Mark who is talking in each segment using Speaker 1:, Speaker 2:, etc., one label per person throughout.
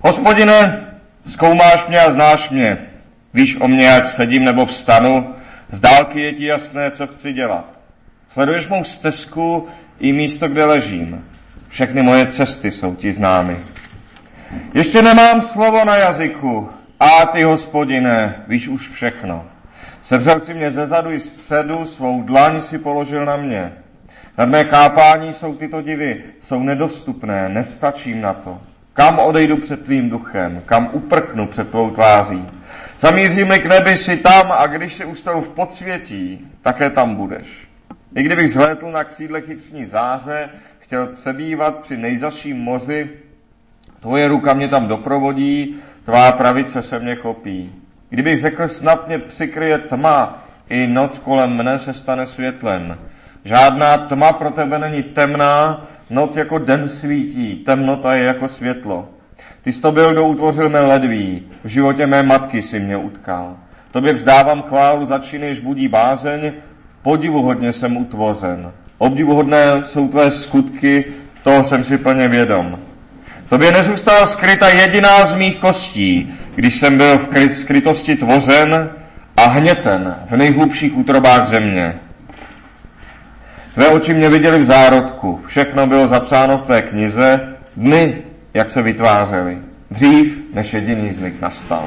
Speaker 1: Hospodine, zkoumáš mě a znáš mě. Víš o mě, ať sedím nebo vstanu. Z dálky je ti jasné, co chci dělat. Sleduješ mou stezku i místo, kde ležím. Všechny moje cesty jsou ti známy. Ještě nemám slovo na jazyku, a ty, Hospodine, víš už všechno. Sevřel si mě zezadu i zpředu, svou dlaň si položil na mě. Nad mé chápání jsou tyto divy, jsou nedostupné, nestačím na to. Kam odejdu před tvým duchem, kam uprchnu před tvou tváří. Zamířím-li k nebi, si tam, a když si ustanu v podsvětí, také tam budeš. I kdybych zhlédl na křídle chytřní záře, chtěl přebývat při nejzazším moři, tvoje ruka mě tam doprovodí, tvá pravice se mě chopí. Kdybych řekl, snad mě přikryje tma, i noc kolem mne se stane světlem. Žádná tma pro tebe není temná, noc jako den svítí, temnota je jako světlo. Ty jsi to byl, kdo utvořil mé ledví, v životě mé matky si mě utkal. Tobě vzdávám chválu za činy, jež budí bázeň, podivuhodně jsem utvořen. Obdivuhodné jsou tvé skutky, toho jsem si plně vědom. Tobě nezůstala skryta jediná z mých kostí, když jsem byl v skrytosti tvořen a hněten v nejhlubších útrobách země. Tvé oči mě viděly v zárodku, všechno bylo zapsáno v tvé knize, dny, jak se vytvářely, dřív, než jediný z nich nastal.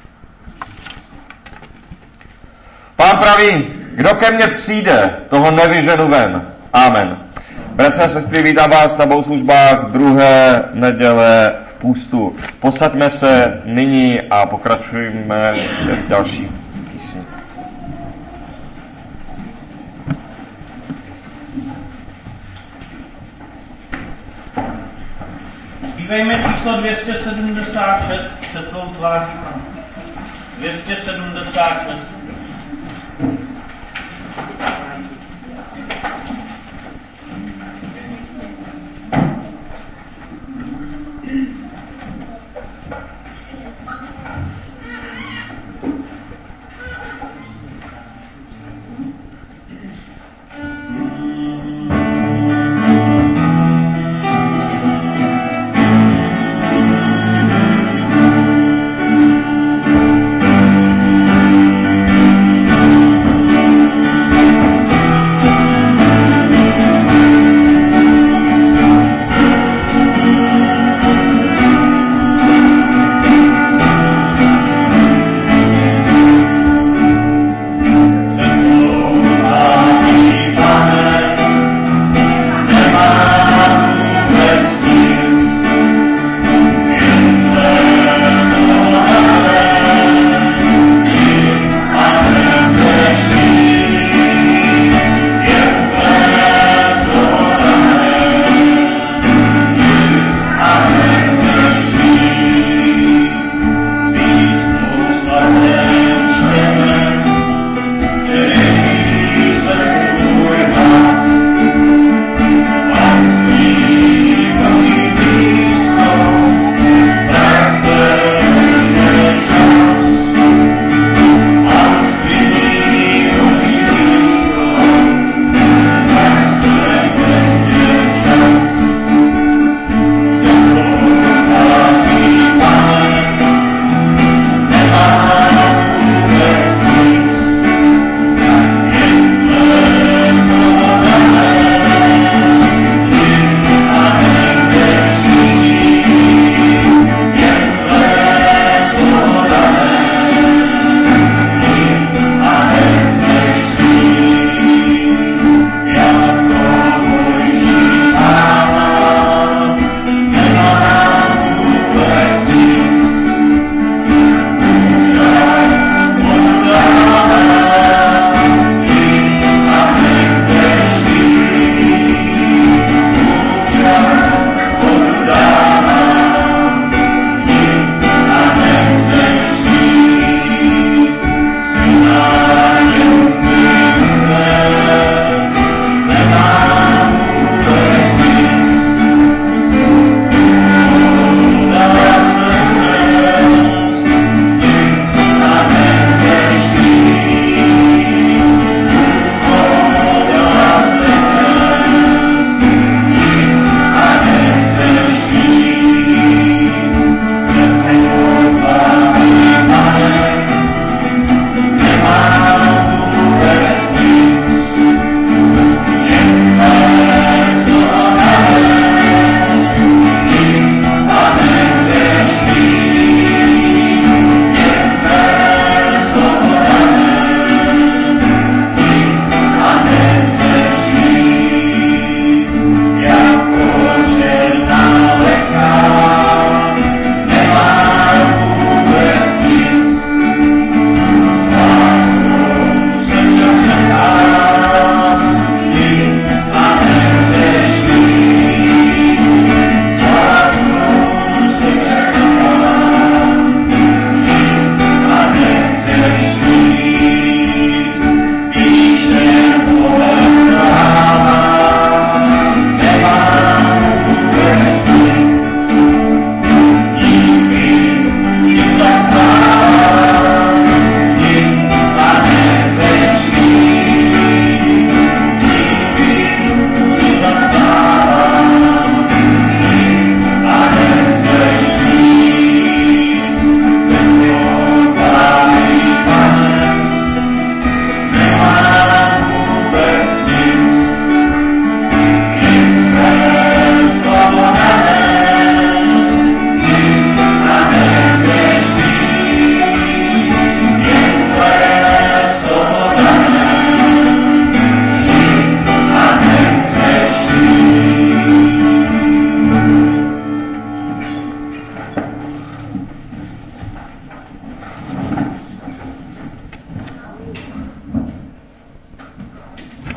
Speaker 1: Pán praví, kdo ke mně přijde, toho nevyženu ven. Amen. Bratři a sestry, vítám vás na bohoslužbách druhé neděle v půstu. Posaďme se nyní a pokračujeme v další písni.
Speaker 2: Zpívejme číslo 276 před tvou tváří. 276.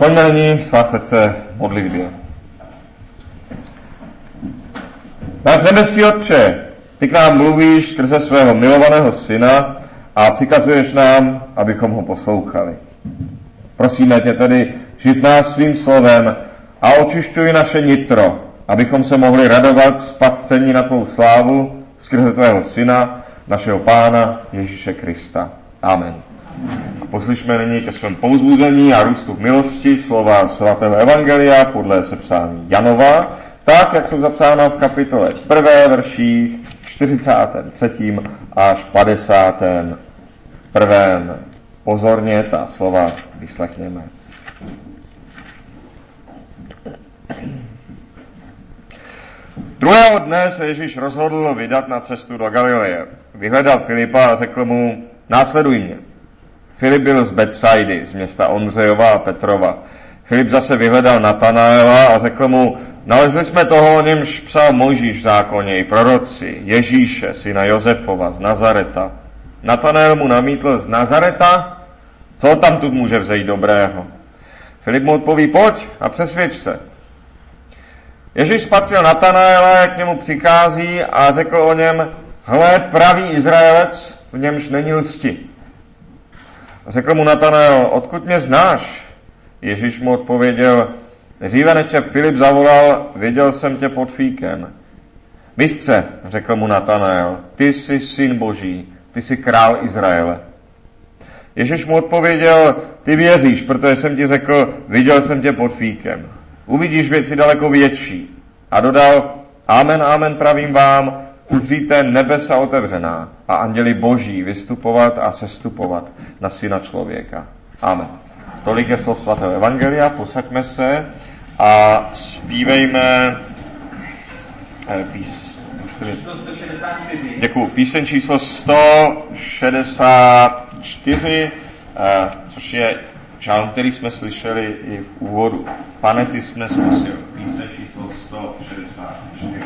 Speaker 1: Skloňme nyní svá srdce modlitbě. Náš nebeský Otče, ty k nám mluvíš skrze svého milovaného syna a přikazuješ nám, abychom ho poslouchali. Prosíme tě tedy, žít nás svým slovem a očišťuj naše nitro, abychom se mohli radovat spatření na tvou slávu skrze tvého syna, našeho Pána Ježíše Krista. Amen. Poslyšme nyní ke svém povzbuzení a růstu v milosti slova svatého evangelia podle sepsání Janova, tak, jak jsou zapsána v kapitole 1. verších 43. až 51. Pozorně ta slova vyslechněme. Druhého dne se Ježíš rozhodl vydat na cestu do Galileje. Vyhledal Filipa a řekl mu, následuj mě. Filip byl z Betsaidy, z města Ondřejova a Petrova. Filip zase vyhledal Natanaela a řekl mu, nalezli jsme toho, o němž psal Mojžíš v zákoně i proroci, Ježíše, syna Josefova z Nazareta. Natanael mu namítl, z Nazareta? Co tam tu může vzejít dobrého? Filip mu odpoví, pojď a přesvědč se. Ježíš spatřil Natanaela, jak k němu přichází a řekl o něm, hle, pravý Izraelec, v němž není lsti. Řekl mu Natanael, odkud mě znáš? Ježíš mu odpověděl, dříve než tě Filip zavolal, viděl jsem tě pod fíkem. Mistře, řekl mu Natanael, ty jsi syn Boží, ty jsi král Izraele. Ježíš mu odpověděl, ty věříš, protože jsem ti řekl, viděl jsem tě pod fíkem. Uvidíš věci daleko větší. A dodal, amen, amen, pravím vám, uzříte nebesa otevřená a anděli Boží vystupovat a sestupovat na syna člověka. Amen. Tolik je slov svatého evangelia, posaďme se a zpívejme píseň číslo 164, což je žálm, který jsme slyšeli i v úvodu. Pane, ty jsme zkusil. Píseň číslo 164.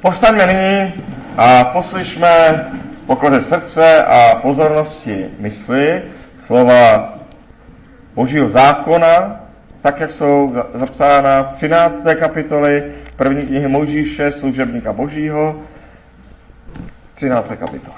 Speaker 1: Povstaňme nyní a poslyšme pokoře srdce a pozornosti mysli slova Božího zákona, tak, jak jsou zapsána v 13. kapitoli první knihy Mojžíše, služebníka Božího, 13. kapitole.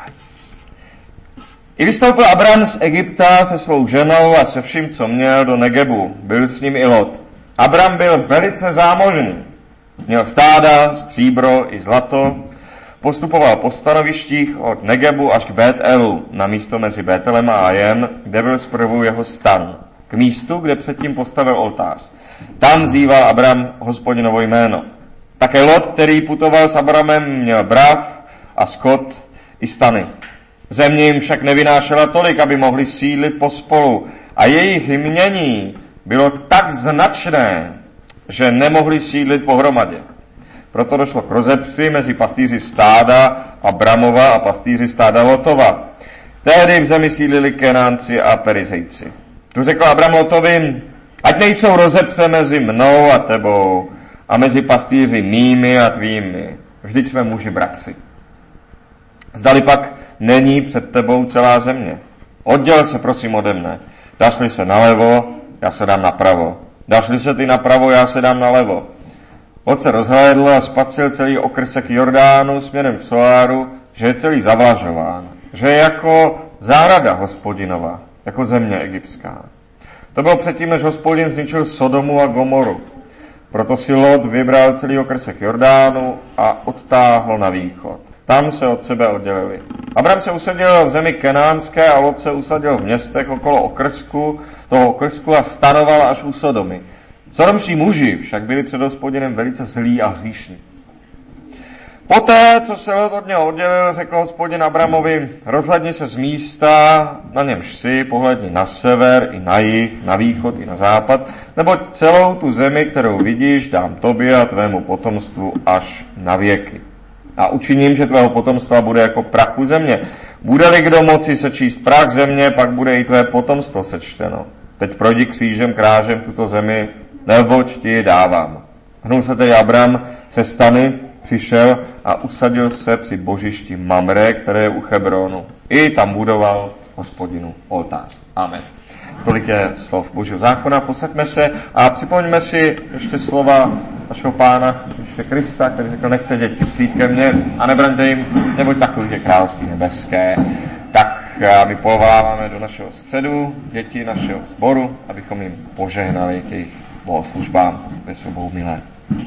Speaker 1: I vystoupil Abram z Egypta se svou ženou a se vším, co měl, do Negebu. Byl s ním i Lot. Abram byl velice zámožný. Měl stáda, stříbro i zlato. Postupoval po stanovištích od Negebu až k Bet-Elu, na místo mezi Betelem a Ajem, kde byl zprvu jeho stan. K místu, kde předtím postavil oltář. Tam zýval Abram Hospodinovo jméno. Také Lot, který putoval s Abramem, měl brav a skot i stany. Země jim však nevynášela tolik, aby mohli sídlit pospolu, a jejich jmění bylo tak značné, že nemohli sídlit pohromadě. Proto došlo k rozepři mezi pastýři stáda Abramova a pastýři stáda Lotova. Tehdy v zemi sídlili Kenánci a Perizejci. Tu řekl Abram Lotovi: ať nejsou rozepře mezi mnou a tebou a mezi pastýři mými a tvými. Vždyť jsme muži bratři. Zdali pak není před tebou celá země. Odděl se prosím ode mne. Dáš-li se nalevo, já se dám napravo. Dáš-li se ty napravo, já se dám nalevo. Lot se rozhlédl a spatřil celý okrsek Jordánu směrem k Soáru, že je celý zavlažován, že je jako zahrada Hospodinova, jako země egyptská. To bylo předtím, než Hospodin zničil Sodomu a Gomoru. Proto si Lot vybral celý okrsek Jordánu a odtáhl na východ. Tam se od sebe oddělili. Abram se usadil v zemi kenánské a Lot se usadil v městech okolo toho okrsku a stanoval až u Sodomy. Sodomští muži však byli před Hospodinem velice zlí a hříšní. Poté, co se Lot od něho oddělil, řekl Hospodin Abramovi: rozhledni se z místa, na němž jsi, pohledni na sever i na jih, na východ i na západ, neboť celou tu zemi, kterou vidíš, dám tobě a tvému potomstvu až na věky. A učiním, že tvého potomstva bude jako prachu země. Bude-li kdo moci sečíst prach země, pak bude i tvé potomstvo sečteno. Teď projdi křížem krážem tuto zemi, neboť ti ji dávám. Hnul se tedy Abram se stany, přišel a usadil se při božišti Mamre, které je u Hebronu. I tam budoval Hospodinu oltář. Amen. Tolik je slov Božího zákona. Posaďme se a připomeňme si ještě slova našeho Pána Ježíše Krista, který řekl: nechte děti přijít ke mně a nebraňte jim, neboť takový je království nebeské. Tak my povoláváme do našeho středu děti našeho sboru, abychom jim požehnali k jejich bohoslužbám, které jsou Bohu milé.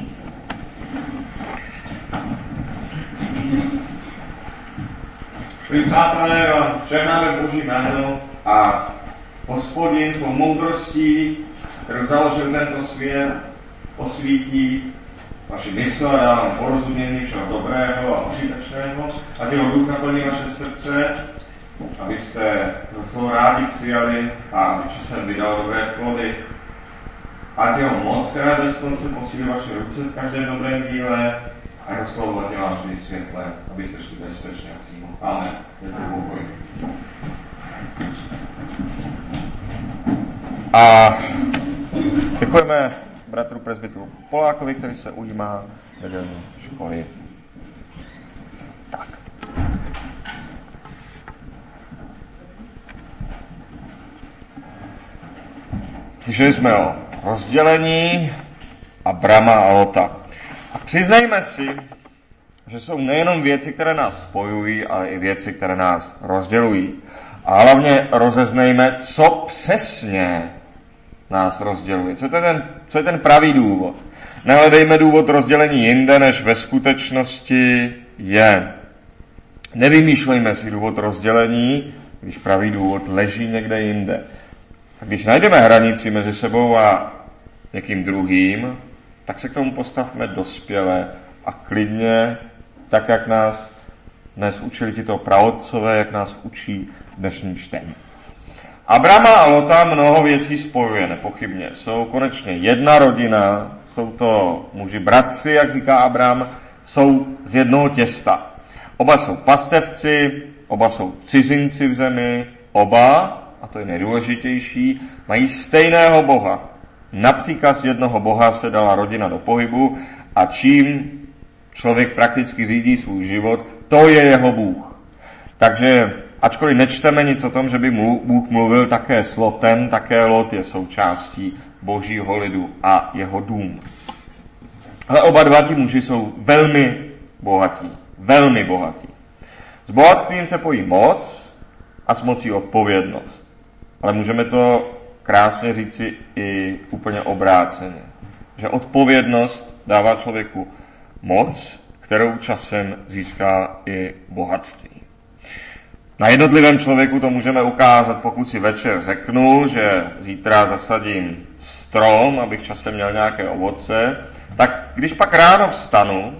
Speaker 1: Milí přátelé, žehnáme Boží jméno a Hospodin svou moudrostí, kterou založil tento svět, osvítí vaši mysl a dá vám porozumění všeho dobrého a užitečného, ať jeho duch naplní vaše srdce, abyste slovo rádi přijali a aby časem vydal dobré plody. Ať jeho moc, která bez konce posílí vaše ruce v každém dobrém díle a jeho slovo ať je vám vždy světle, abyste šli bezpečně a přímo. Amen. Je to pokoj. A děkujeme bratru presbytru Polákovi, který se ujímá nedělní školy. Tak. Slyšeli jsme o rozdělení Abrama a Lota. A přiznejme si, že jsou nejenom věci, které nás spojují, ale i věci, které nás rozdělují. A hlavně rozeznejme, co přesně nás rozděluje. Co je ten pravý důvod? Nehledejme důvod rozdělení jinde, než ve skutečnosti je. Nevymýšlejme si důvod rozdělení, když pravý důvod leží někde jinde. A když najdeme hranici mezi sebou a někým druhým, tak se k tomu postavme dospěle a klidně, tak jak nás dnes učili tito praotcové, jak nás učí dnešní čtení. Abrama a Lota mnoho věcí spojuje, nepochybně. Jsou konečně jedna rodina, jsou to muži bratři, jak říká Abram, jsou z jednoho těsta. Oba jsou pastevci, oba jsou cizinci v zemi, oba, a to je nejdůležitější, mají stejného Boha. Na příkaz jednoho Boha se dala rodina do pohybu a čím člověk prakticky řídí svůj život, to je jeho Bůh. Takže ačkoliv nečteme nic o tom, že by Bůh mluvil také s Lotem, také Lot je součástí božího lidu a jeho dům. Ale oba dva ti muži jsou velmi bohatí. Velmi bohatí. S bohatstvím se pojí moc a s mocí odpovědnost. Ale můžeme to krásně říci i úplně obráceně. Že odpovědnost dává člověku moc, kterou časem získá i bohatství. Na jednotlivém člověku to můžeme ukázat, pokud si večer řeknu, že zítra zasadím strom, abych časem měl nějaké ovoce, tak když pak ráno vstanu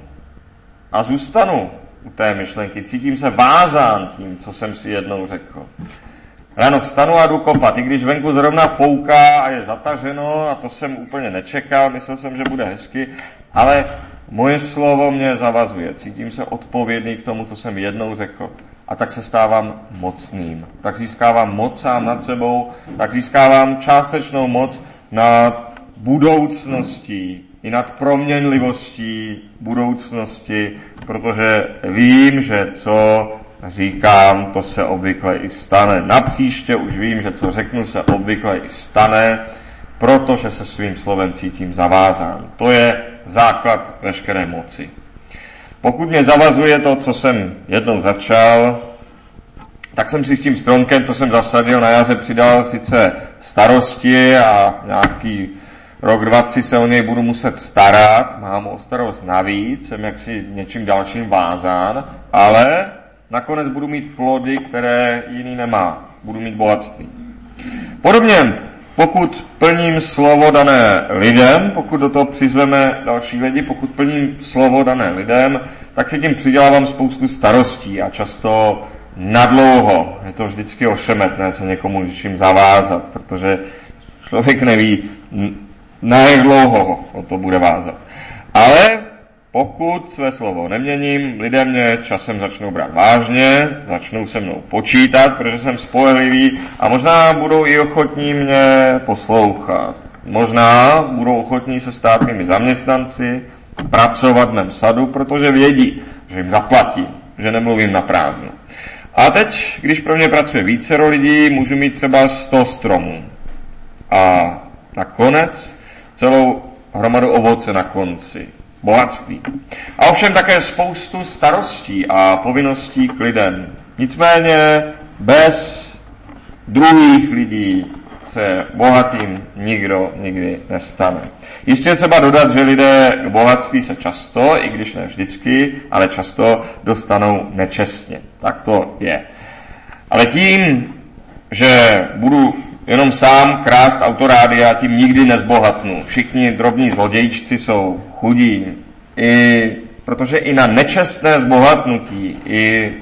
Speaker 1: a zůstanu u té myšlenky, cítím se vázán tím, co jsem si jednou řekl. Ráno vstanu a jdu kopat, i když venku zrovna fouká a je zataženo a to jsem úplně nečekal, myslel jsem, že bude hezky, ale moje slovo mě zavazuje, cítím se odpovědný k tomu, co jsem jednou řekl. A tak se stávám mocným. Tak získávám moc sám nad sebou, tak získávám částečnou moc nad budoucností i nad proměnlivostí budoucnosti, protože vím, že co říkám, to se obvykle i stane. Napříště už vím, že co řeknu, se obvykle i stane, protože se svým slovem cítím zavázán. To je základ veškeré moci. Pokud mě zavazuje to, co jsem jednou začal, tak jsem si s tím stromkem, co jsem zasadil na jaře, přidal sice starosti a nějaký rok, 2, 3 se o něj budu muset starat, mám o starost navíc, jsem jaksi něčím dalším vázán, ale nakonec budu mít plody, které jiný nemá. Budu mít bohatství. Podobně, pokud plním slovo dané lidem, pokud do toho přizveme další lidi, pokud plním slovo dané lidem, tak si tím přidělávám spoustu starostí a často nadlouho. Je to vždycky ošemetné se někomu něčím zavázat, protože člověk neví, na jak dlouho o to bude vázat. Ale pokud své slovo neměním, lidé mě časem začnou brát vážně, začnou se mnou počítat, protože jsem spolehlivý a možná budou i ochotní mě poslouchat. Možná budou ochotní se stát mými zaměstnanci, pracovat v mém sadu, protože vědí, že jim zaplatím, že nemluvím na prázdno. A teď, když pro mě pracuje vícero lidí, můžu mít třeba 100 stromů. A nakonec celou hromadu ovoce na konci. Bohatství. A ovšem také spoustu starostí a povinností k lidem. Nicméně bez druhých lidí se bohatým nikdo nikdy nestane. Jistě je třeba dodat, že lidé k bohatství se často, i když ne vždycky, ale často dostanou nečestně. Tak to je. Ale tím, že budu jenom sám krást autorádia, tím nikdy nezbohatnu. Všichni drobní zlodějčci jsou chudí. Protože i na nečestné zbohatnutí, i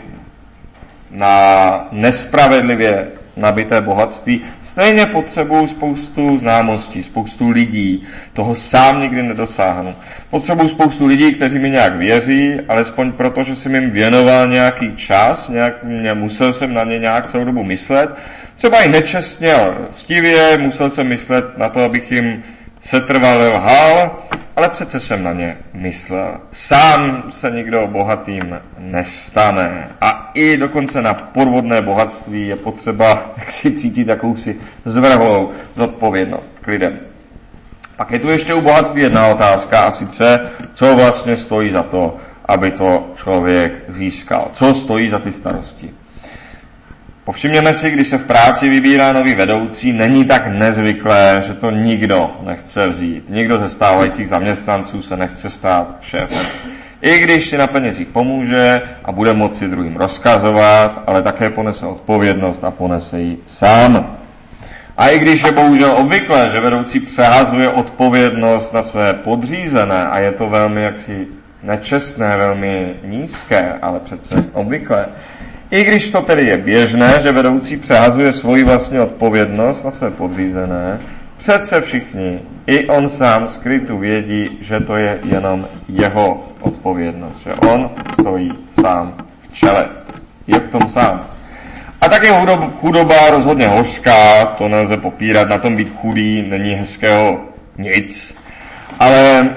Speaker 1: na nespravedlivě nabité bohatství stejně potřebuju spoustu známostí, spoustu lidí. Toho sám nikdy nedosáhnu. Potřebuju spoustu lidí, kteří mi nějak věří, alespoň proto, že jsem jim věnoval nějaký čas, musel jsem na ně nějak celou dobu myslet. Třeba i nečestně, lstivě, musel jsem myslet na to, abych jim setrvale lhal, ale přece jsem na ně myslel. Sám se nikdo bohatým nestane. A i dokonce na podvodné bohatství je potřeba jak si cítit jakousi zvrhlou zodpovědnost k lidem. Pak je tu ještě u bohatství jedna otázka, a sice, co vlastně stojí za to, aby to člověk získal. Co stojí za ty starosti. Povšimněme si, když se v práci vybírá nový vedoucí, není tak nezvyklé, že to nikdo nechce vzít. Nikdo ze stávajících zaměstnanců se nechce stát šéfem. I když si na penězích pomůže a bude moci druhým rozkazovat, ale také ponese odpovědnost a ponese ji sám. A i když je bohužel obvyklé, že vedoucí přehazuje odpovědnost na své podřízené a je to velmi jaksi nečestné, velmi nízké, ale přece obvyklé. I když to tedy je běžné, že vedoucí přehazuje svoji vlastní odpovědnost na své podřízené, přece všichni, i on sám skrytu vědí, že to je jenom jeho odpovědnost, že on stojí sám v čele. Je v tom sám. A tak je chudoba rozhodně hořká, to nelze popírat, na tom být chudý není hezkého nic. Ale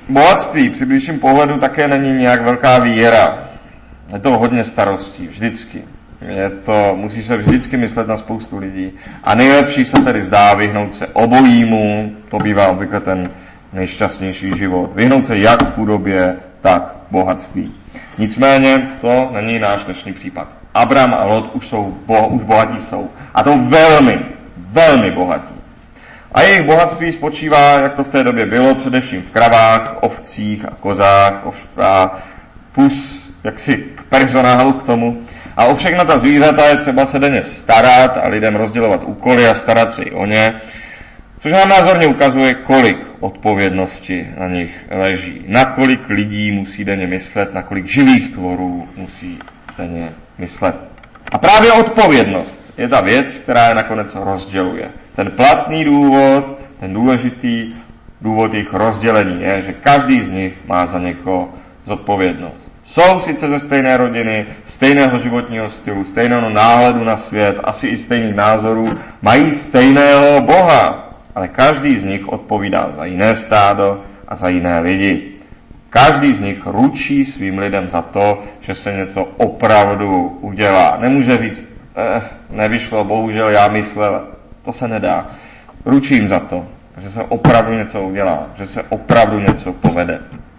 Speaker 1: Bohatství při blížším pohledu také není nějak velká výhra. Je to hodně starostí, vždycky. Musí se vždycky myslet na spoustu lidí. A nejlepší se tedy zdá vyhnout se obojímu, to bývá obvykle ten nejšťastnější život. Vyhnout se jak chudobě, tak bohatství. Nicméně to není náš dnešní případ. Abram a Lot už bohatí jsou. A to velmi, velmi bohatí. A jejich bohatství spočívá, jak to v té době bylo, především v kravách, ovcích a kozách a plus jaksi k personálu k tomu. A o všechna ta zvířata je třeba se denně starat a lidem rozdělovat úkoly a starat se i o ně, což nám názorně ukazuje, kolik odpovědnosti na nich leží, na kolik lidí musí denně myslet, na kolik živých tvorů musí denně myslet. A právě odpovědnost je ta věc, která je nakonec rozděluje. Ten platný důvod, ten důležitý důvod jejich rozdělení je, že každý z nich má za někoho zodpovědnost. Jsou sice ze stejné rodiny, stejného životního stylu, stejného náhledu na svět, asi i stejných názorů, mají stejného Boha, ale každý z nich odpovídá za jiné stádo a za jiné lidi. Každý z nich ručí svým lidem za to, že se něco opravdu udělá. Nemůže říct, nevyšlo, bohužel, já myslel, to se nedá. Ručím za to, že se opravdu něco udělá, že se opravdu něco povede.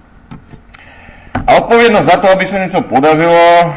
Speaker 1: A odpovědnost za to, aby se něco podařilo,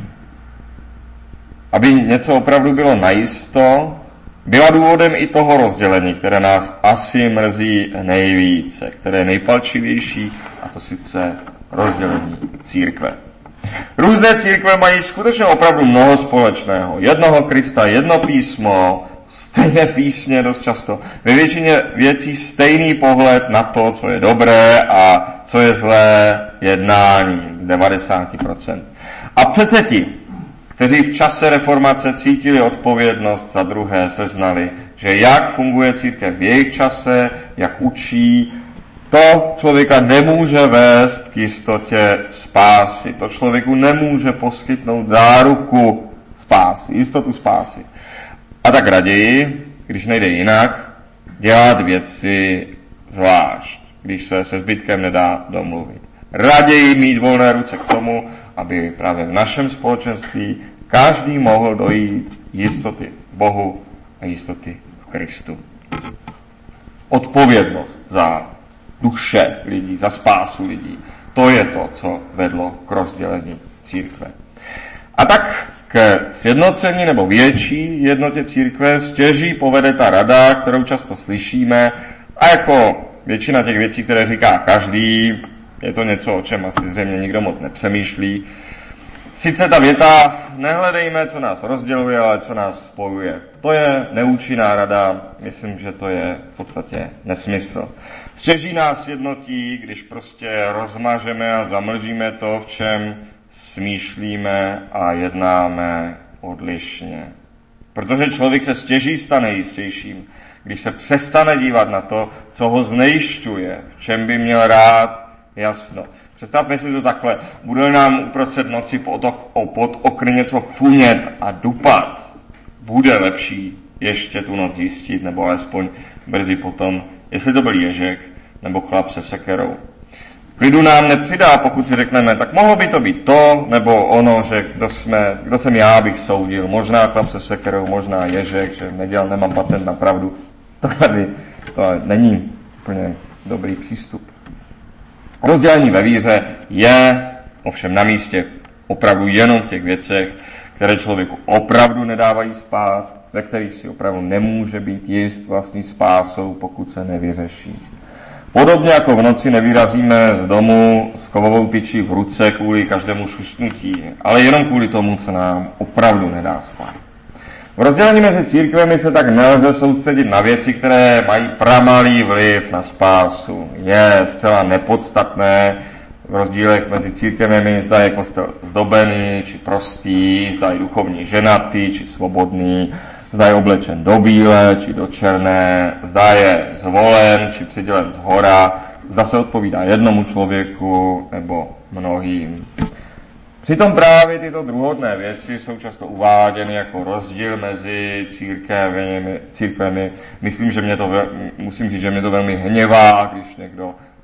Speaker 1: aby něco opravdu bylo najisto, byla důvodem i toho rozdělení, které nás asi mrzí nejvíce, které je nejpalčivější, a to sice rozdělení církve. Různé církve mají skutečně opravdu mnoho společného. Jednoho Krista, jedno písmo, stejné písně dost často. Ve většině věcí stejný pohled na to, co je dobré a co je zlé jednání, 90%. A přece ti, kteří v čase reformace cítili odpovědnost za druhé, seznali, že jak funguje církev v jejich čase, jak učí, to člověka nemůže vést k jistotě spásy. To člověku nemůže poskytnout záruku spásy, jistotu spásy. A tak raději, když nejde jinak, dělat věci zvlášť, když se zbytkem nedá domluvit. Raději mít volné ruce k tomu, aby právě v našem společenství každý mohl dojít jistoty Bohu a jistoty v Kristu. Odpovědnost za duše lidí, za spásu lidí, to je to, co vedlo k rozdělení církve. A tak k sjednocení nebo větší jednotě církve stěží povede ta rada, kterou často slyšíme, a jako většina těch věcí, které říká každý, je to něco, o čem asi zřejmě nikdo moc nepřemýšlí. Sice ta věta, nehledejme, co nás rozděluje, ale co nás spojuje. To je neúčinná rada, myslím, že to je v podstatě nesmysl. Stěží nás jednotí, když prostě rozmažeme a zamlžíme to, v čem smýšlíme a jednáme odlišně. Protože člověk se stěží stane jistějším, když se přestane dívat na to, co ho znejšťuje, v čem by měl rád jasno. Představme si to takhle. Bude nám uprostřed noci pod okny něco funět a dupat. Bude lepší ještě tu noc zjistit, nebo alespoň brzy potom, jestli to byl ježek nebo chlap se sekerou. Klidu nám nepřidá, pokud si řekneme, tak mohlo by to být to, nebo ono, že kdo jsem já, bych soudil. Možná chlap se sekerou, možná ježek, že nemám patent na pravdu. To není úplně dobrý přístup. Rozdělení ve víře je ovšem na místě opravdu jenom v těch věcech, které člověku opravdu nedávají spát, ve kterých si opravdu nemůže být jist vlastní spásou, pokud se nevyřeší. Podobně jako v noci nevyrazíme z domu s kovovou tyčí v ruce kvůli každému šustnutí, ale jenom kvůli tomu, co nám opravdu nedá spát. V rozdělení mezi církvemi se tak nelze soustředit na věci, které mají pramalý vliv na spásu. Je zcela nepodstatné v rozdílech mezi církvemi, zda je kostel zdobený, či prostý, zda je duchovní ženatý, či svobodný, zda je oblečen do bílé, či do černé, zda je zvolen, či přidělen zhora, zda se odpovídá jednomu člověku nebo mnohým. Přitom právě tyto druhotné věci jsou často uváděny jako rozdíl mezi církvemi. Musím říct, že mě to velmi hněvá, když někdo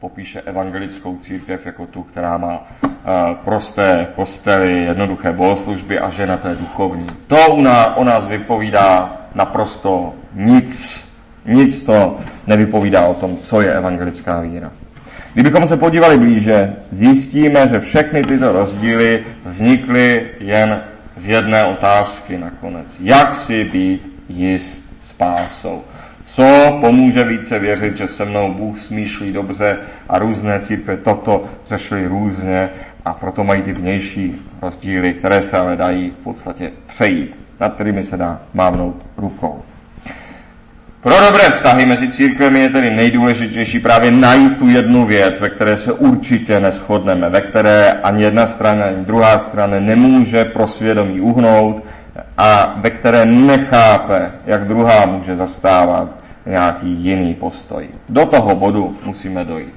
Speaker 1: popíše evangelickou církev jako tu, která má prosté kostely, jednoduché bohoslužby a ženaté duchovní. To o nás vypovídá naprosto nic. Nic to nevypovídá o tom, co je evangelická víra. Kdybychom se podívali blíže, zjistíme, že všechny tyto rozdíly vznikly jen z jedné otázky nakonec. Jak si být jist spásou? Co pomůže více věřit, že se mnou Bůh smýšlí dobře a různé církve toto řešily různě a proto mají ty vnější rozdíly, které se ale dají v podstatě přejít, nad kterými se dá mávnout rukou. Pro dobré vztahy mezi církvemi je tedy nejdůležitější právě najít tu jednu věc, ve které se určitě neshodneme, ve které ani jedna strana, ani druhá strana nemůže pro svědomí uhnout a ve které nechápe, jak druhá může zastávat nějaký jiný postoj. Do toho bodu musíme dojít.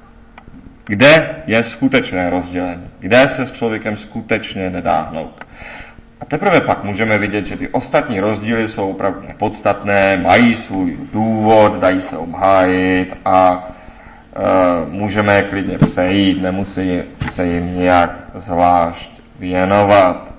Speaker 1: Kde je skutečné rozdělení? Kde se s člověkem skutečně nedá hnout? A teprve pak můžeme vidět, že ty ostatní rozdíly jsou opravdu nepodstatné, mají svůj důvod, dají se obhájit a můžeme je klidně přejít, nemusí se jim nějak zvlášť věnovat.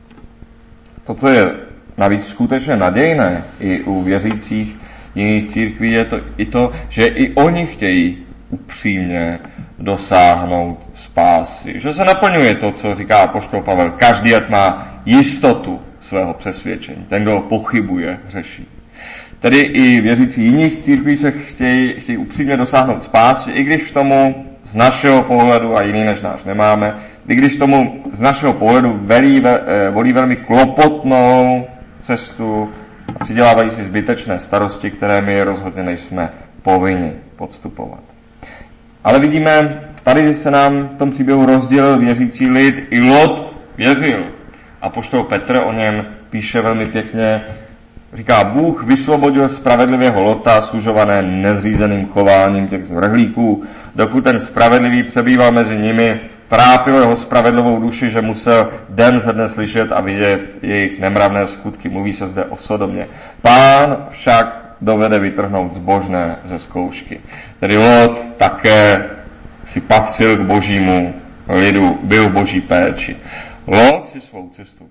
Speaker 1: To, co je navíc skutečně nadějné i u věřících jiných církví, je to i to, že i oni chtějí upřímně dosáhnout spásy. Že se naplňuje to, co říká apoštol Pavel. Každý ať má jistotu svého přesvědčení. Ten, kdo pochybuje, hřeší. Tedy i věřící jiných církví se chtějí upřímně dosáhnout spásy, i když v tomu z našeho pohledu, a jiný než náš nemáme, i když tomu z našeho pohledu volí velmi klopotnou cestu a přidělávají si zbytečné starosti, které my rozhodně nejsme povinni podstupovat. Ale vidíme, tady se nám v tom příběhu rozdělil věřící lid, i Lot věřil. Apoštol Petr o něm píše velmi pěkně, říká, Bůh vysvobodil spravedlivého Lota, služované nezřízeným chováním těch zvrhlíků, dokud ten spravedlivý přebýval mezi nimi, trápilo jeho spravedlivou duši, že musel den ze dne slyšet a vidět jejich nemravné skutky. Mluví se zde o Sodomě. Pán však dovede vytrhnout zbožné ze zkoušky. Tedy Lot také si patřil k božímu lidu, byl v boží péči. Lot si svou cestu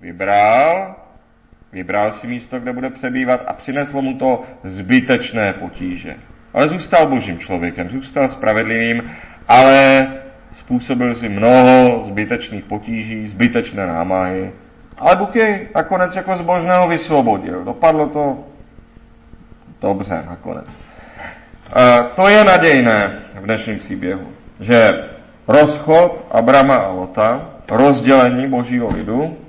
Speaker 1: vybral si místo, kde bude přebývat a přineslo mu to zbytečné potíže. Ale zůstal božím člověkem, zůstal spravedlivým, ale způsobil si mnoho zbytečných potíží, zbytečné námahy. Ale Bůh jej nakonec jako zbožného vysvobodil. Dopadlo to dobře nakonec. To je nadějné v dnešním příběhu, že rozchod Abrama a Lota, rozdělení božího lidu,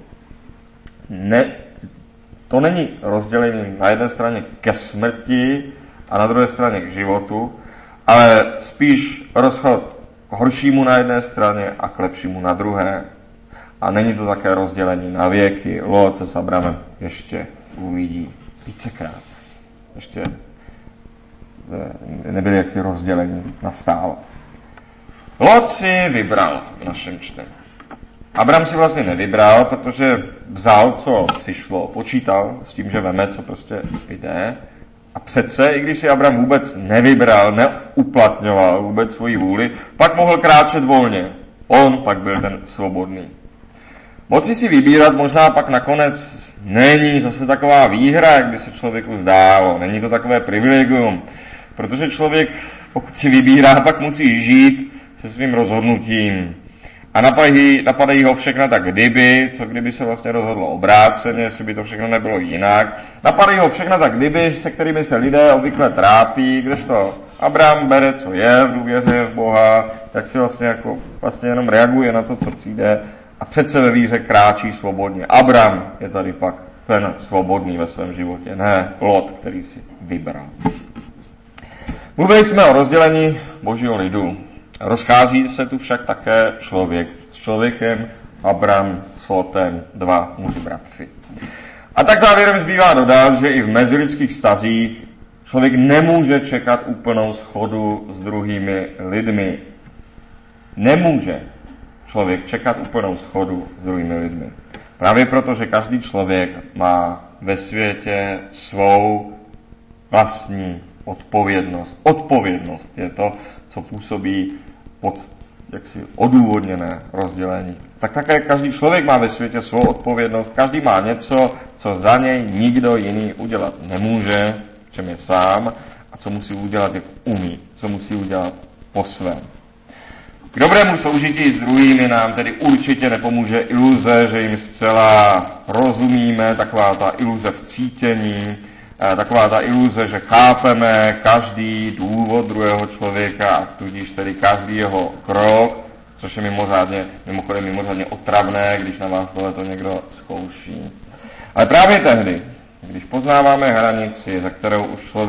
Speaker 1: to není rozdělení na jedné straně ke smrti a na druhé straně k životu, ale spíš rozchod k horšímu na jedné straně a k lepšímu na druhé. A není to také rozdělení na věky. Lot se s Abramem ještě uvidí vícekrát. Ještě nebyli jaksi rozdělení nastálo. Lot si vybral v našem čtení. Abram si vlastně nevybral, protože vzal, co přišlo, počítal s tím, že veme, co prostě jde. A přece, i když si Abram vůbec nevybral, neuplatňoval vůbec svoji vůli, pak mohl kráčet volně. On pak byl ten svobodný. Moci si vybírat možná pak nakonec není zase taková výhra, jak by se člověku zdálo. Není to takové privilegium, protože člověk, pokud si vybírá, pak musí žít se svým rozhodnutím. A napadají ho všechno tak co kdyby se vlastně rozhodlo obráceně, jestli by to všechno nebylo jinak. Napadají ho všechno tak se kterými se lidé obvykle trápí, kdežto Abram bere, co je, v důvěře v Boha, tak si vlastně jenom reaguje na to, co přijde a přece ve víře kráčí svobodně. Abram je tady pak ten svobodný ve svém životě, ne Lot, který si vybral. Mluvili jsme o rozdělení božího lidu. Rozchází se tu však také člověk s člověkem, Abram s Lotem, dva muži bratři. A tak závěrem zbývá dodat, že i v mezilidských vztazích člověk nemůže čekat úplnou shodu s druhými lidmi. Nemůže člověk čekat úplnou shodu s druhými lidmi. Právě proto, že každý člověk má ve světě svou vlastní odpovědnost. Odpovědnost je to, co působí jaksi odůvodněné rozdělení. Tak také každý člověk má ve světě svou odpovědnost, každý má něco, co za něj nikdo jiný udělat nemůže, v čem je sám, a co musí udělat, jak umí, co musí udělat po svém. K dobrému soužití s druhými nám tedy určitě nepomůže iluze, že jim zcela rozumíme, taková ta iluze v cítění, taková ta iluze, že chápeme každý důvod druhého člověka a tudíž tedy každý jeho krok, což je mimochodem mimořádně otravné, když na vás tohleto někdo zkouší. Ale právě tehdy, když poznáváme hranici, za kterou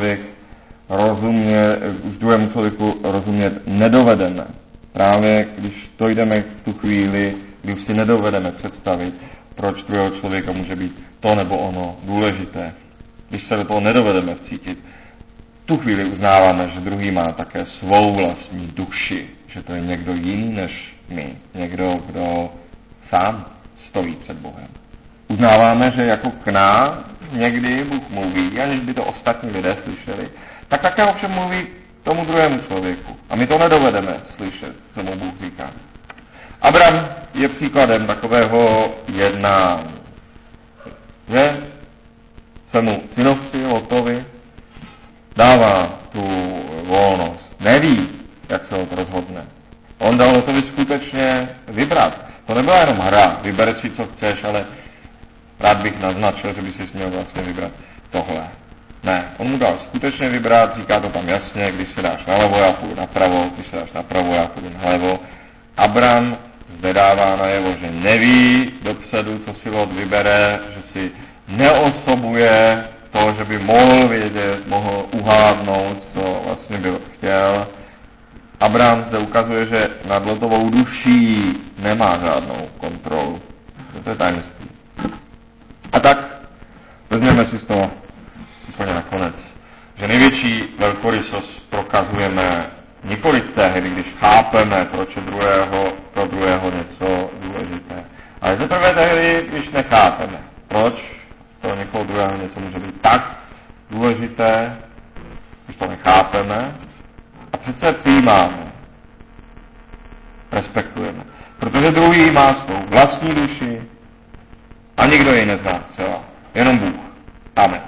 Speaker 1: už druhému člověku rozumět nedovedeme, právě když dojdeme k tu chvíli, kdy už si nedovedeme představit, proč druhého člověka může být to nebo ono důležité, když se do toho nedovedeme vcítit, tu chvíli uznáváme, že druhý má také svou vlastní duši, že to je někdo jiný než my, někdo, kdo sám stojí před Bohem. Uznáváme, že jako k nám někdy Bůh mluví, aniž by to ostatní lidé slyšeli, tak také ovšem mluví tomu druhému člověku. A my to nedovedeme slyšet, co mu Bůh říká. Abram je příkladem takového jednání, že svému synovci Lotovi dává tu volnost. Neví, jak se Lot rozhodne. On dal Lotovi skutečně vybrat. To nebyla jenom hra, vyber si, co chceš, ale rád bych naznačil, že by si měl vlastně vybrat tohle. Ne, on mu dal skutečně vybrat, říká to tam jasně, když si dáš nalevo, já půjdu napravo, když si dáš napravo, já půjdu nalevo. Abram zde dává najevo, že neví dopředu, co si Lot vybere, že si neosobuje to, že by mohl vědět, mohl uhádnout, co vlastně byl chtěl. Abram zde ukazuje, že nad Lotovou duší nemá žádnou kontrolu. To je tajemství. A tak vezměme si z toho úplně nakonec, že největší velkorysost prokazujeme nikoli tehdy, když chápeme, proč je pro druhého něco důležité, ale teprve tehdy, když nechápeme, proč pro někoho druhého něco může být tak důležité, když to nechápeme a přece přijímáme, respektujeme. Protože druhý má svou vlastní duši a nikdo ji nezná zcela. Jenom Bůh. Amen.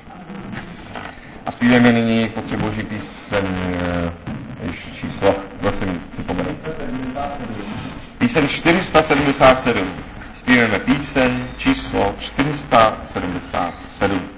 Speaker 1: A zpívejme nyní potřebu Boží píseň, číslo, prosím, připomenu. Píseň 477. Zpívejme píseň číslo 477.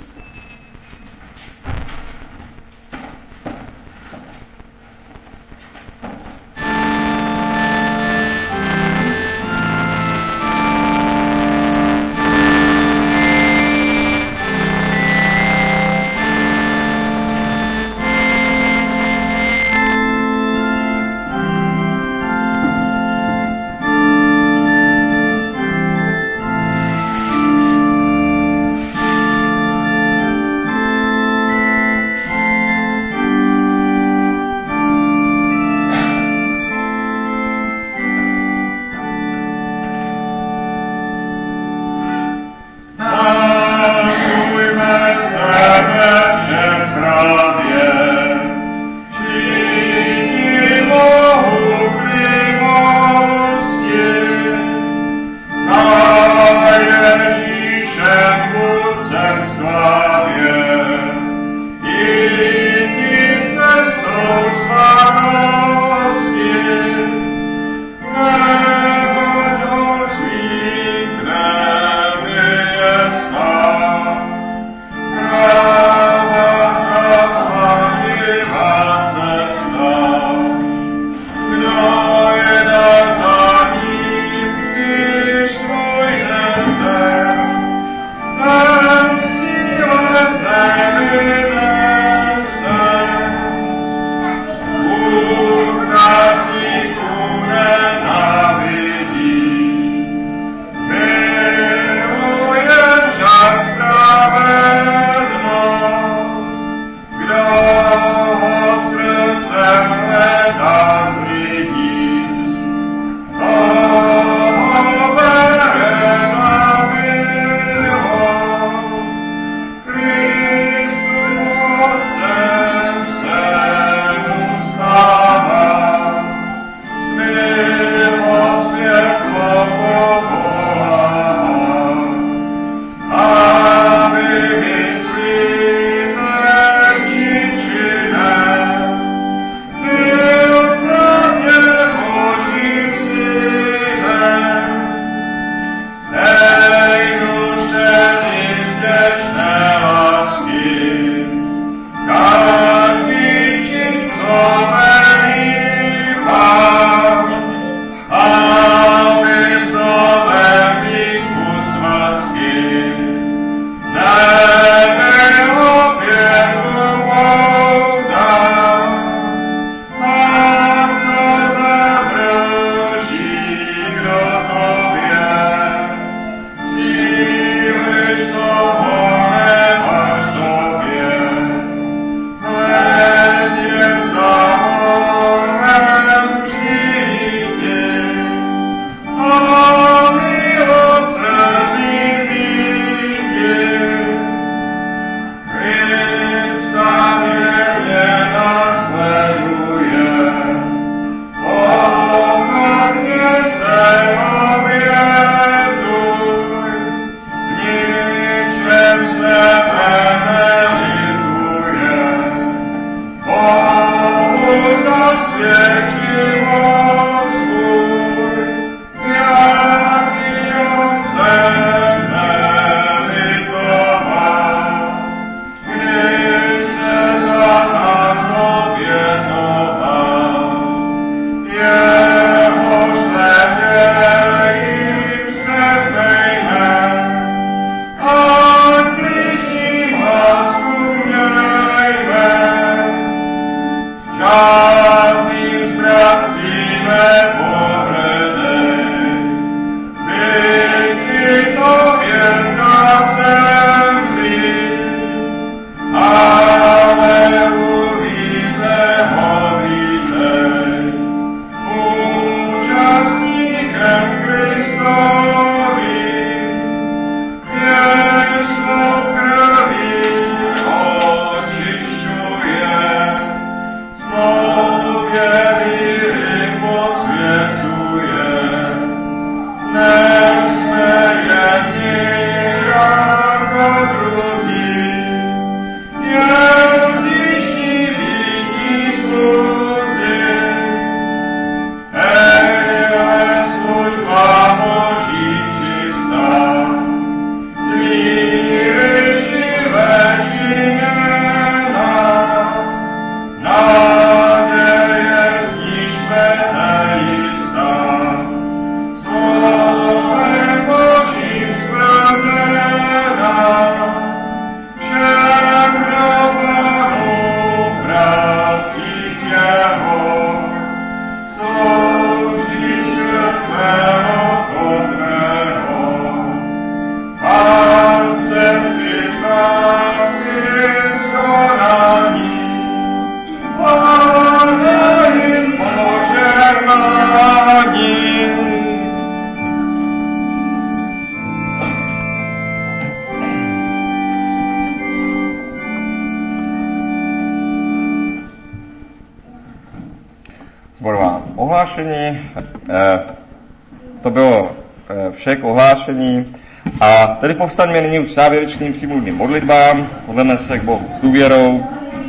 Speaker 1: ohlášení. To bylo vše k ohlášení. A tedy povstaňme nyní už závěrečným přímluvným modlitbám. Modleme se k Bohu s důvěrou.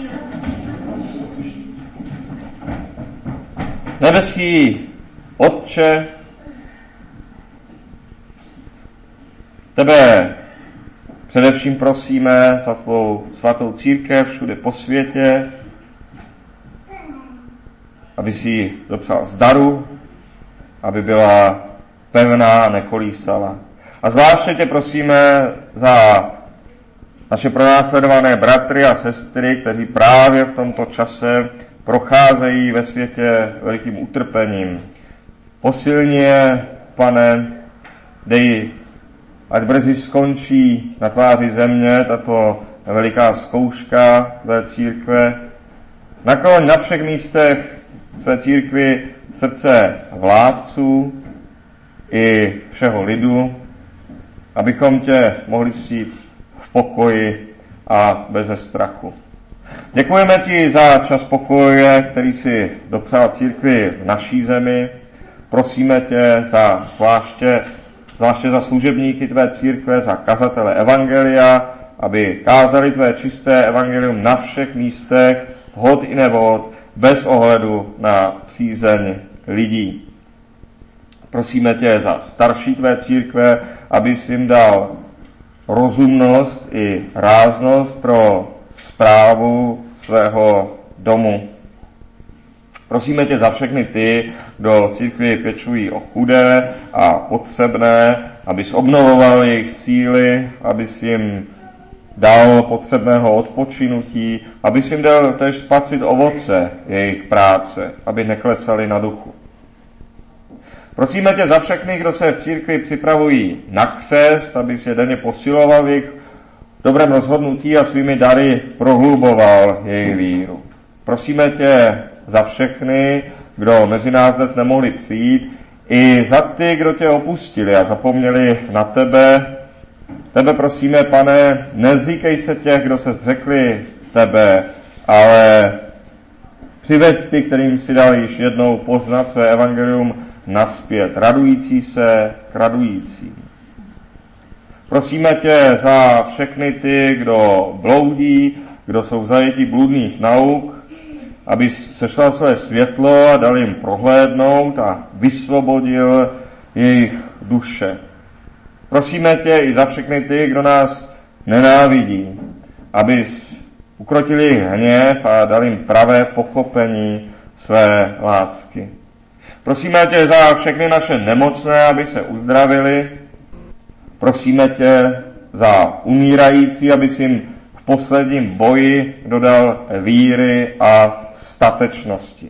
Speaker 1: Nebeský Otče, tebe především prosíme za tvou svatou církev všude po světě, aby si ji dopřál zdaru, aby byla pevná a nekolísala. A zvláště tě prosíme za naše pronásledované bratry a sestry, kteří právě v tomto čase procházejí ve světě velikým utrpením. Posilni je, Pane, dej, ať brzy skončí na tváři země tato veliká zkouška tvé církve. Nakloň na všech místech své církvi srdce vládců i všeho lidu, abychom tě mohli ctít v pokoji a beze strachu. Děkujeme ti za čas pokoje, který jsi dopřál církvi v naší zemi. Prosíme tě zvláště za služebníky tvé církve, za kazatele evangelia, aby kázali tvé čisté evangelium na všech místech, vhod i nevhod, bez ohledu na přízeň lidí. Prosíme tě za starší tvé církve, abys jim dal rozumnost i ráznost pro správu svého domu. Prosíme tě za všechny ty, kdo církvi pečují o chudé a potřebné, abys obnovoval jejich síly, abys jim dal potřebného odpočinutí, abys jim dal též spatřit ovoce jejich práce, aby neklesali na duchu. Prosíme tě za všechny, kdo se v církvi připravují na křest, abys je denně posiloval v jejich dobrém rozhodnutí a svými dary prohluboval jejich víru. Prosíme tě za všechny, kdo mezi nás dnes nemohli přijít, i za ty, kdo tě opustili a zapomněli na tebe. Tebe prosíme, Pane, nezříkej se těch, kdo se zřekli tebe, ale přiveď ty, kterým si dal již jednou poznat své evangelium, naspět, radující se k radujícím. Prosíme tě za všechny ty, kdo bloudí, kdo jsou v zajetí bludných nauk, aby sešla své světlo a dal jim prohlédnout a vysvobodil jejich duše. Prosíme tě i za všechny ty, kdo nás nenávidí, abys ukrotil jejich hněv a dal jim pravé pochopení své lásky. Prosíme tě za všechny naše nemocné, aby se uzdravili. Prosíme tě za umírající, abys jim v posledním boji dodal víry a statečnosti.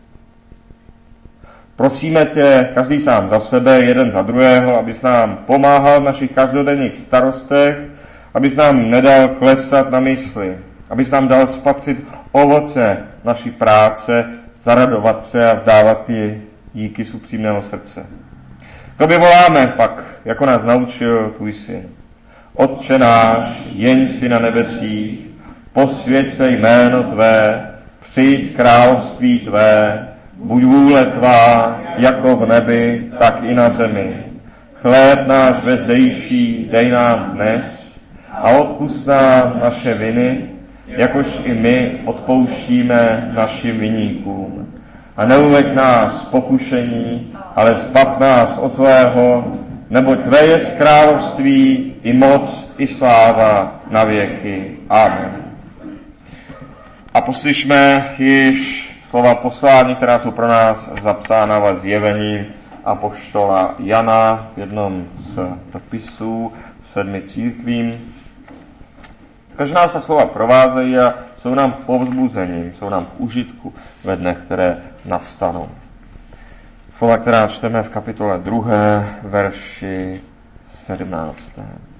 Speaker 1: Prosíme tě, každý sám za sebe, jeden za druhého, abys nám pomáhal v našich každodenních starostech, abys nám nedal klesat na mysli, abys nám dal spatřit ovoce naší práce, zaradovat se a vzdávat ti díky z upřímného srdce. Tobě voláme pak, jako nás naučil tvůj syn. Otče náš, jeň si na nebesích, posvěť se jméno tvé, přijď království tvé, buď vůle tvá, jako v nebi, tak i na zemi. Chléb náš vezdejší dej nám dnes a odpusť nám naše viny, jakož i my odpouštíme našim viníkům. A neuveď nás pokušení, ale zbav nás od zlého, neboť tvé je království i moc, i sláva na věky. Amen. A poslyšme již slova poslání, která jsou pro nás zapsána ve zjevení apoštola Jana v jednom z dopisů 7 církvím. Každá nás ta slova provázejí a jsou nám povzbuzením, jsou nám k užitku ve dnech, které nastanou. Slova, která čteme v kapitole 2, verši 17.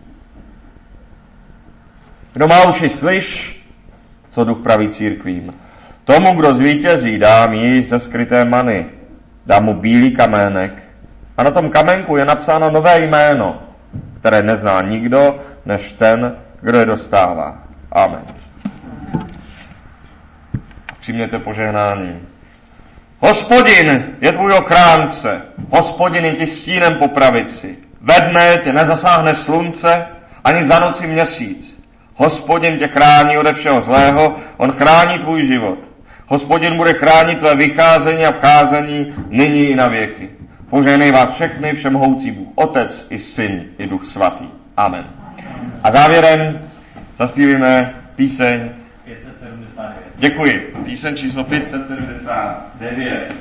Speaker 1: Kdo má uši, slyš, co duch praví církvím. Tomu, kdo zvítězí, dám jíst ze skryté many, dám mu bílý kamének a na tom kamenku je napsáno nové jméno, které nezná nikdo, než ten, kdo je dostává. Amen. Přijměte požehnání. Hospodin je tvůj ochránce, Hospodin je ti stínem po pravici. Ve dne tě nezasáhne slunce, ani za noci měsíc. Hospodin tě chrání ode všeho zlého, on chrání tvůj život. Hospodin bude chránit tvé vycházení a vcházení nyní i na věky. Požehnej vás všechny, všemohoucí Bůh, Otec i Syn i Duch Svatý. Amen. A závěrem zaspívíme píseň
Speaker 2: 579.
Speaker 1: Děkuji. Píseň číslo 579.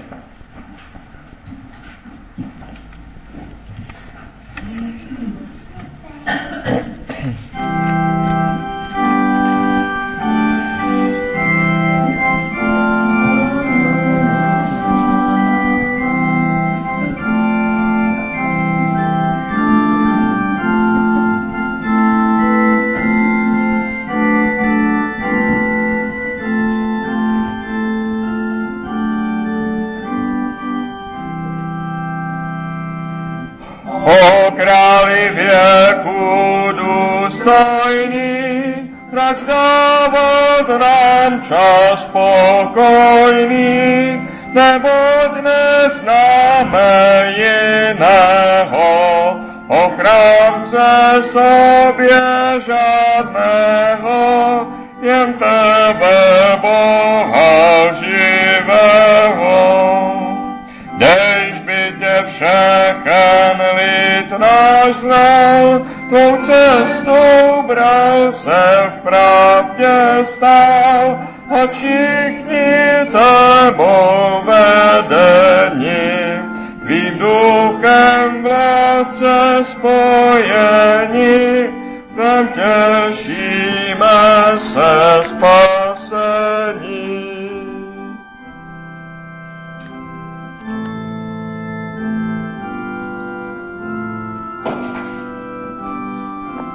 Speaker 1: O králi věku důstojný, rač dávat nám čas pokojný, nebo dnes známe jiného, ochránce sobě žádného, jen tebe, Boha živého. Dejš by tě všechen lid náš znal, tvou cestou bral se v pravdě stál, a všichni tebou vedeni, tvým duchem v lásce spojeni, tam těšíme se spojeni.